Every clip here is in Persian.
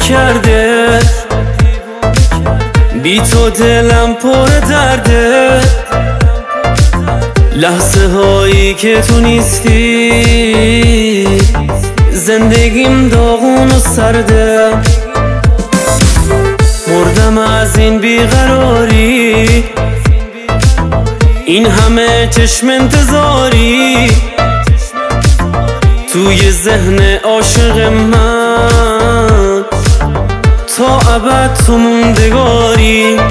کرده، بی تو دلم پر درده. لحظه هایی که تو نیستی زندگیم داغون و سرده. مردم از این بیقراری، این همه چشم انتظاری توی ذهن عاشق من، تا ابد تو موندگاری.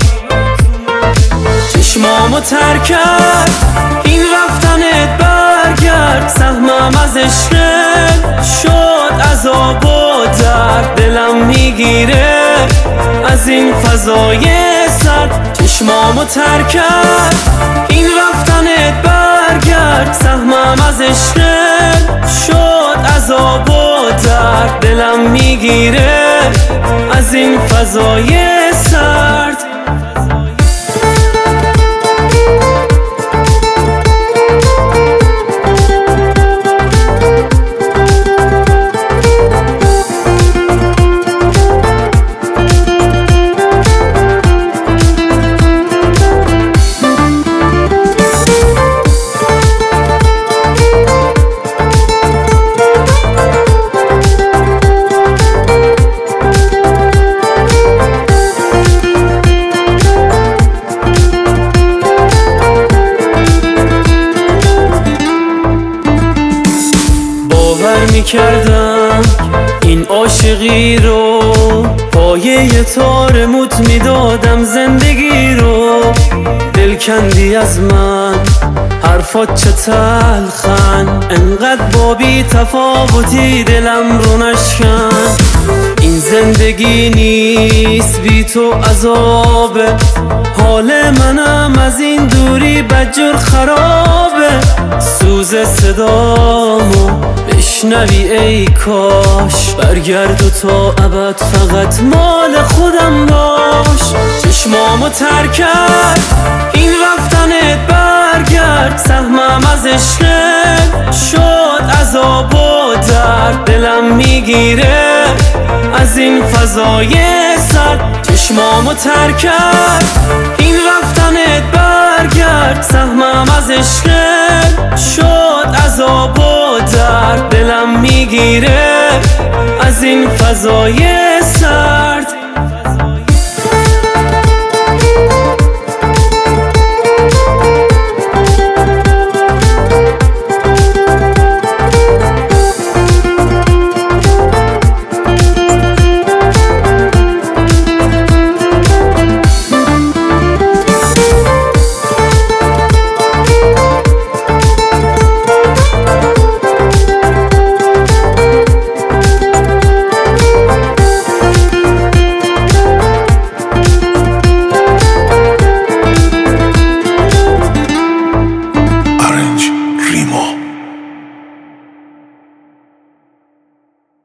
چشمامو تر کرد این رفتنت، برگرد سهمم از عشقت شد عذاب و درد. دلم میگیره از این فضای سرد. چشمامو تر کرد این رفتنت، برگرد سهمم از عشقت شد عذاب و درد. دلم میگیره از این فضای سرد. میکردم این عاشقی رو، پایه تار موت میدادم زندگی رو. دل کندی از من، حرفات چه تلخن، انقدر با بی تفاوتی دلم رو نشکن. این زندگی نیست بی تو عذابه، حال منم از این دوری بدجور خرابه. سوز صدامو بشنوی ای کاش، برگرد و تا ابد فقط مال خودم باش. چشمامو تر کرد این رفتنت، برگرد سهمم از عشقت شد عذاب و درد. دلم میگیره از این فضای سرد. چشمامو تر کرد این رفتنت، برگرد سهمم از عشقت شد عذاب و درد. دلم میگیره از این فضای سرد.